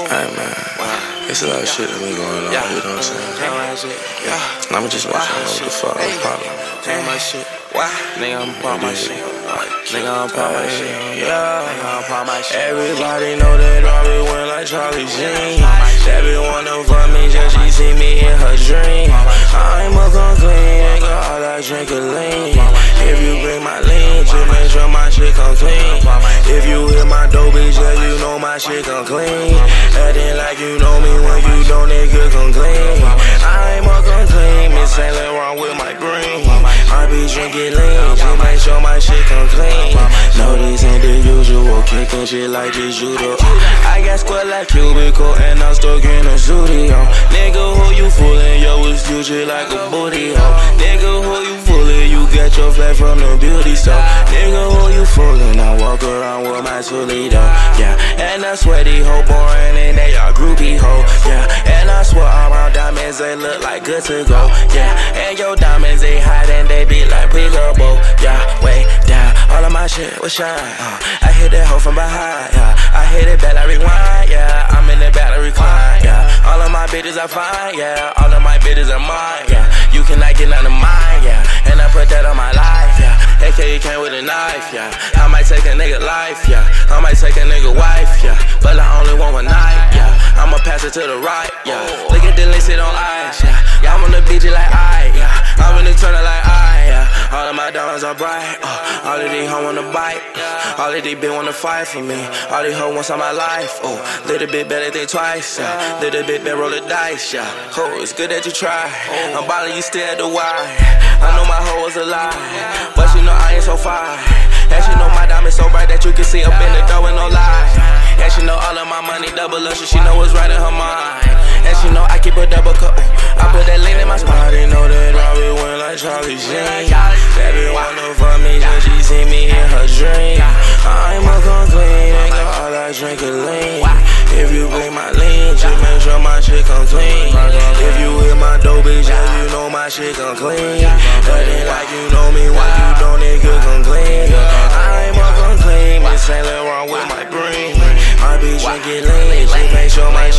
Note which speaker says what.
Speaker 1: Hey man, it's a lot of shit that been going on, you know what I'm saying? Yeah. I'ma just let you know what the fuck I'm problem.
Speaker 2: Nigga, I'm pop my shit. Nigga, I'm pop my shit. Nigga, I'm pop my shit.
Speaker 1: Everybody know that Robbie went like Charlie Sheen. That bitch wanna fuck me just she see me in her dream. I'm a gun clean, nigga, all I drink is lean. If you bring my lean, just make sure my shit come clean. If you hit my dope, bitch, yeah, you know my shit come clean. Acting like you know me when you don't, nigga, come clean. I'm a gun clean, Miss Saint Laurent with my green. I be drinking lean, just make sure my shit come clean. No, this ain't the usual, kicking shit like this judo. I got squad like cubicle, and I'm stuck in a studio. Nigga, who you fooling? Yo, it's future like a booty hole. Nigga, who you fooling? You got your flag from the beauty store. Nigga, who you fooling? I walk around with my Toledo. Yeah, and I swear these hoe boring and they are groupie hoe. Yeah, and I swear all my diamonds they look like good to go. Yeah, and your diamonds they hot and they be like peekaboo. Yeah, way down, all of my shit will shine. I hit that hoe from behind. Yeah, I hit it back like rewind. Yeah, I'm in the back like recline. Yeah, all of my bitches are fine. Yeah, all of my bitches are mine. Yeah, you cannot get none of mine. Yeah, and I put that on my life. Yeah, AK came with a knife. Yeah, I might take a nigga life. Yeah, I might take a nigga wife. Yeah, but I only want one night. Yeah, I'ma pass it to the right. Yeah, look at the list, it on ice. Yeah, I'm on the beach like I. Yeah, I'm in the turner like I. Yeah, all of my diamonds are bright. All of these hoes wanna bite. All of these bitch wanna fight for me. All these hoes want some of my life. Oh, little bit better than twice. Yeah, little bit better roll the dice. Yeah, oh, it's good that you try. I'm ballin', you still at the wire. I know my hoe was a lie, but she know I ain't so fine. And she know my diamond so bright that you can see up in the door with no lie. And she know all of my money double up, so she know what's right in her mind. And she know I keep a double cup. I put that lean in my spine. They know that Robbie went like Charlie Sheen. That bitch wanna fuck me just she see me in her dream. I'm a gun clean, nigga, all I drink is lean. If you bring my lean, just make sure my shit come clean. If you hit my dope, bitch, yeah, you know my shit come clean. Acting like you know me when you don't, nigga, come clean. I'm a gun clean, Miss Saint Laurent with my green. I be drinking lean, just make sure my